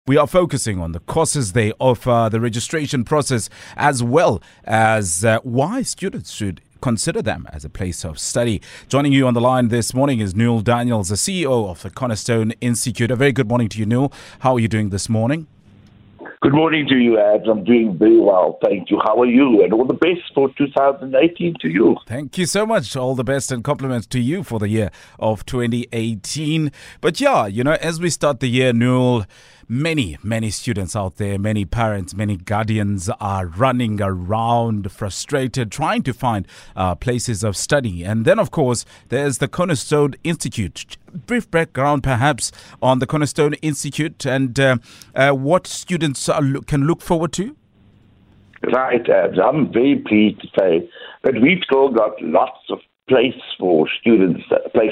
We are focusing on the courses they offer, the registration process, as well as why students should consider them as a place of study. Joining you on the line this morning is Newell Daniels, the CEO of the Cornerstone Institute. A very good morning to you, Newell. How are you doing this morning? Good morning to you, Ads. I'm doing very well. Thank you. How are you? And all the best for 2018 to you. Thank you so much. All the best and compliments to you for the year of 2018. But yeah, as we start the year, Newell, many students out there, many parents, many guardians are running around frustrated, trying to find places of study. And then, of course, there's the Cornerstone Institute. Brief background, perhaps, on the Cornerstone Institute and what students can look forward to. Right, Ads. I'm very pleased to say that we've still got lots of places for students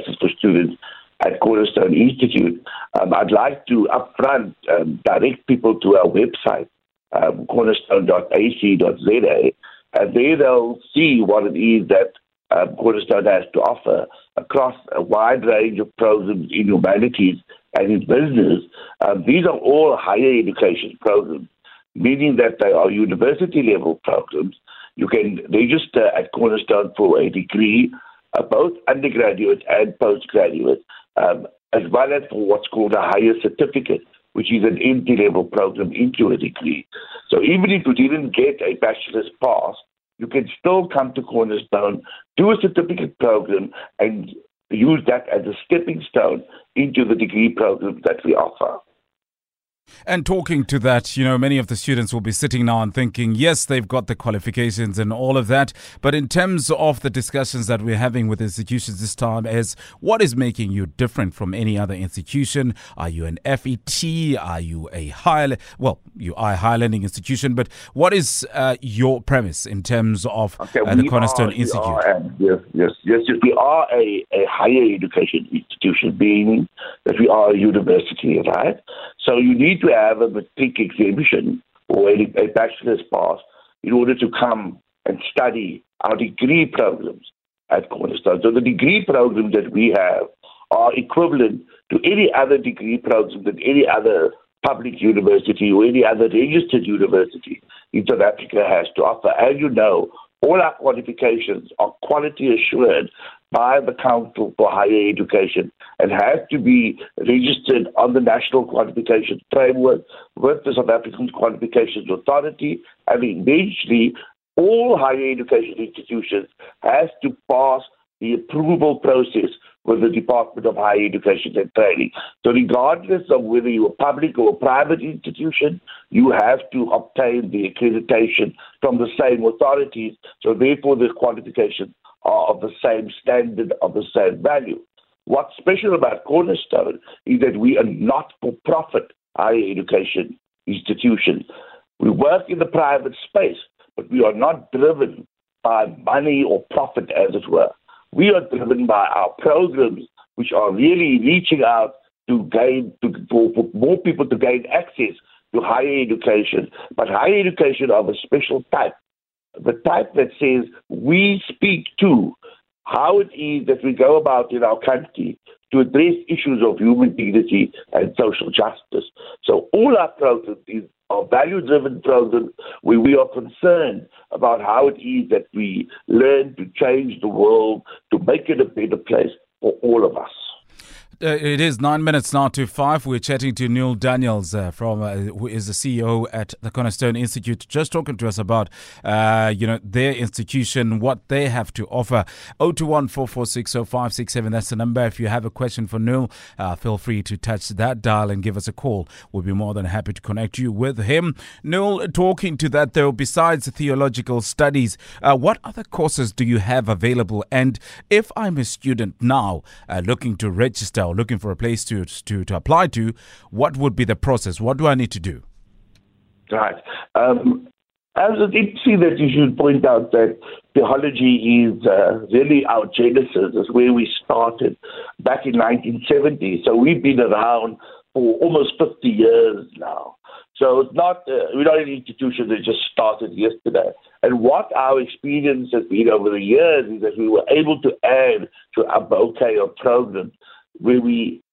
at Cornerstone Institute. I'd like to upfront direct people to our website, cornerstone.ac.za, and there they'll see what it is that Cornerstone has to offer across a wide range of programs in humanities and in business. These are all higher education programs, meaning that they are university-level programs. You can register at Cornerstone for a degree, both undergraduate and postgraduate, as well as for what's called a higher certificate, which is an entry-level program into a degree. So even if you didn't get a bachelor's pass, you can still come to Cornerstone, do a certificate program, and use that as a stepping stone into the degree programs that we offer. And talking to that, many of the students will be sitting now and thinking, yes, they've got the qualifications and all of that. But in terms of the discussions that we're having with institutions this time is what is making you different from any other institution? Are you an FET? Are you a you are a higher learning institution, but what is your premise in terms of the Cornerstone Institute? Yes. We are a higher education institution, being that we are a university, right? So you need to have a matric exemption or a bachelor's pass in order to come and study our degree programs at Cornerstone. So the degree programs that we have are equivalent to any other degree programs that any other public university or any other registered university in South Africa has to offer. And all our qualifications are quality assured by the Council for Higher Education and have to be registered on the National Qualifications Framework with the South African Qualifications Authority, and eventually all higher education institutions has to pass the approval process with the Department of Higher Education and Training. So regardless of whether you're a public or a private institution, you have to obtain the accreditation from the same authorities. So therefore the qualifications are of the same standard, of the same value. What's special about Cornerstone is that we are not for-profit higher education institutions. We work in the private space, but we are not driven by money or profit, as it were. We are driven by our programs, which are really reaching out for more people to gain access to higher education, but higher education of a special type, the type that says we speak to how it is that we go about in our country to address issues of human dignity and social justice. So all our programs are value-driven programs where we are concerned about how it is that we learn to change the world, to make it a better place for all of us. It is 9 minutes now to 5. We're chatting to Newell Daniels, who is the CEO at the Cornerstone Institute, just talking to us about, their institution, what they have to offer. 021-446-0567, that's the number. If you have a question for Newell, feel free to touch that dial and give us a call. We'll be more than happy to connect you with him. Newell, talking to that though, besides theological studies, what other courses do you have available? And if I'm a student now looking to register, or looking for a place to apply to, what would be the process? What do I need to do? Right. As it did see that you should point out that theology is really our genesis, is where we started back in 1970. So we've been around for almost 50 years now. So it's not, we're not an institution that just started yesterday. And what our experience has been over the years is that we were able to add to our bouquet of programs where we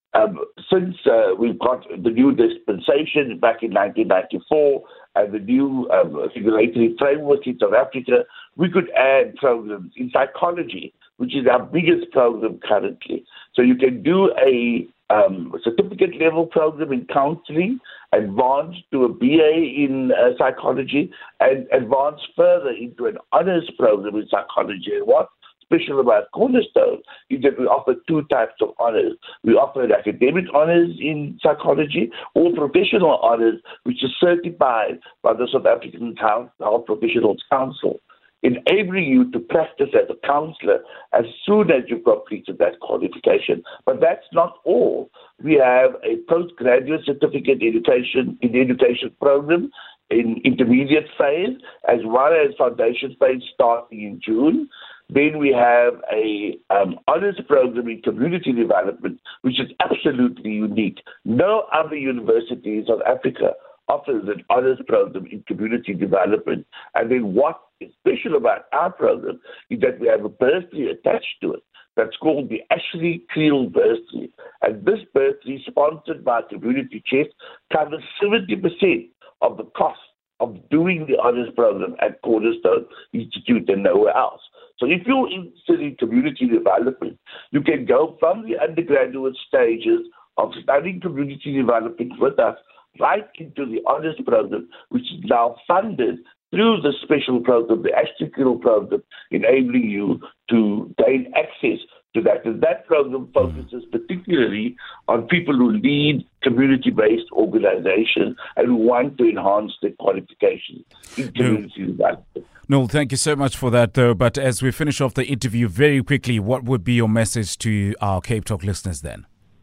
Since we've got the new dispensation back in 1994 and the new regulatory framework in South Africa, we could add programs in psychology, which is our biggest program currently. So you can do a certificate level program in counseling, advance to a BA in psychology, and advance further into an honors program in psychology. And what's special about Cornerstone is that we offer two types of honors. We offer an academic honors in psychology or professional honors, which is certified by the South African Health Professionals Council, enabling you to practice as a counselor as soon as you've completed that qualification. But that's not all. We have a postgraduate certificate in the education program in intermediate phase, as well as foundation phase starting in June. Then we have a honors program in community development, which is absolutely unique. No other university in South Africa offers an honors program in community development. And then what is special about our program is that we have a bursary attached to it that's called the Ashley Creel Bursary. And this bursary, sponsored by Community Chest, covers 70% of the cost of doing the honors program at Cornerstone Institute and nowhere else. So if you're interested in community development, you can go from the undergraduate stages of studying community development with us right into the honors program, which is now funded through the special program, the Ashley Creel program, enabling you to gain access to that. And that program focuses particularly on people who lead community-based organizations and who want to enhance their qualifications in community development. Noel, thank you so much for that, though. But as we finish off the interview very quickly, what would be your message to our Cape Talk listeners then?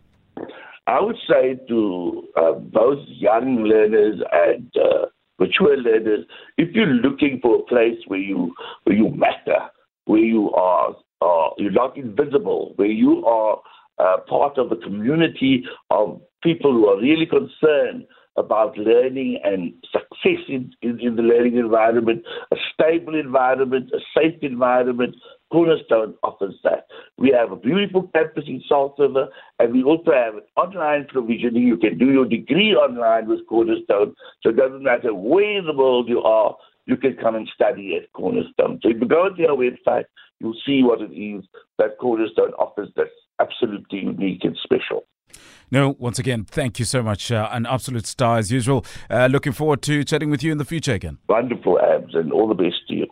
I would say to both young learners and mature learners, if you're looking for a place where you matter, where you're not invisible, where you are part of a community of people who are really concerned about learning and success in the learning environment, a stable environment, a safe environment, Cornerstone offers that. We have a beautiful campus in Salt River, and we also have an online provisioning. You can do your degree online with Cornerstone, so it doesn't matter where in the world you are, you can come and study at Cornerstone. So if you go to our website, you'll see what it is that Cornerstone offers that's absolutely unique and special. No, once again, thank you so much. An absolute star as usual. Looking forward to chatting with you in the future again. Wonderful, Abs, and all the best to you.